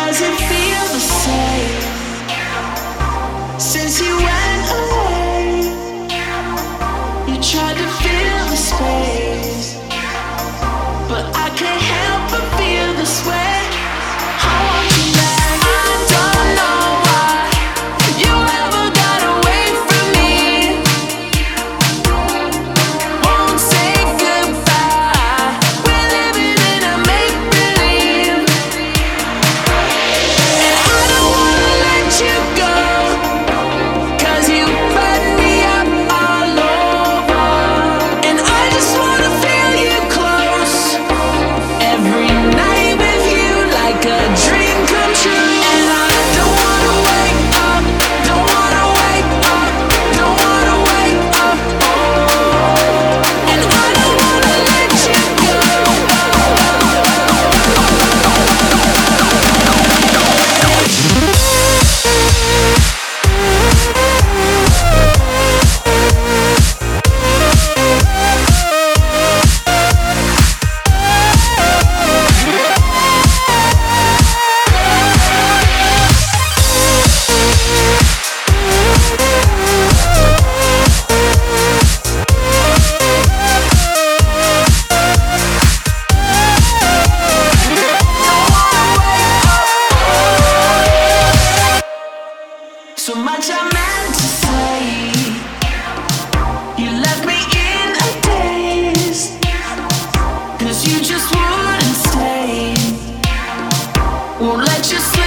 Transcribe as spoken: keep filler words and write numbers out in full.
does it feel the same since you went away? You tried to fill the space, but I can't help but feel this way. I want you back. I don't know why you ever got away from me. Won't say goodbye. We're living in a make-believe, and I don't wanna let you go, 'cause you burn me up all over, and I just wanna feel you close every night with you, like a dream come true. And I don't wanna wake up, don't wanna wake up, don't wanna wake up, oh. And I don't wanna let you go. So much I meant to say, you left me in a daze, 'cause you just wouldn't stay. Won't let you sleep.